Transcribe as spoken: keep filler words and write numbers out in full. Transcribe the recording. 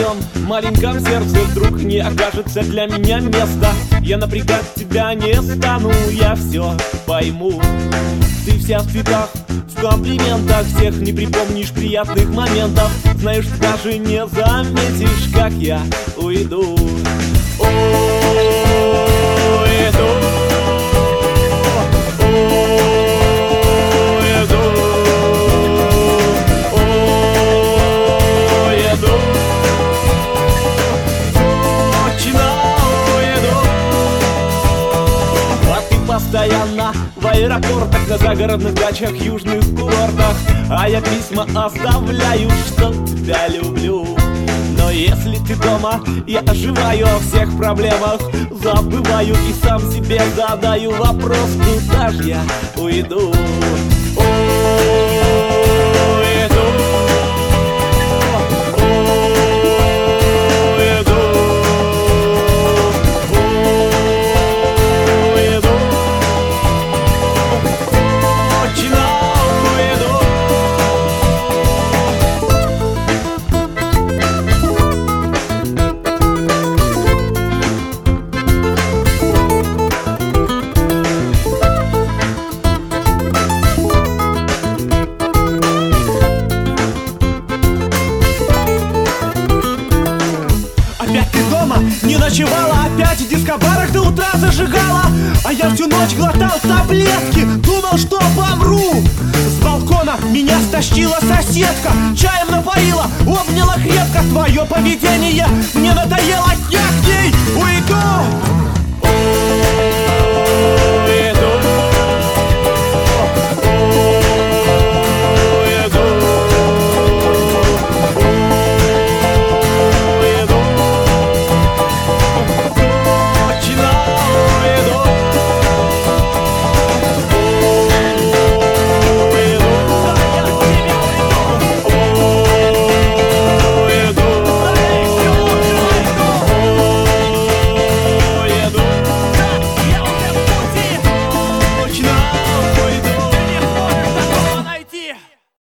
твоем маленьком сердце вдруг не окажется для меня места, я напрягать тебя не стану, я все пойму. Ты вся в цветах, в комплиментах, всех не припомнишь приятных моментов. Знаешь, ты даже не заметишь, как я уйду. Уйду. Постоянно в аэропортах, на загородных дачах, южных курортах, а я письма оставляю, что тебя люблю. Но если ты дома, я оживаю, о всех проблемах забываю и сам себе задаю вопрос, куда ж я уйду? Не ночевала, опять в дискобарах до утра зажигала, а я всю ночь глотал таблетки, думал, что помру. С балкона меня стащила соседка, чаем напоила, обняла крепко. Твое поведение мне надоело, я к ней уйду.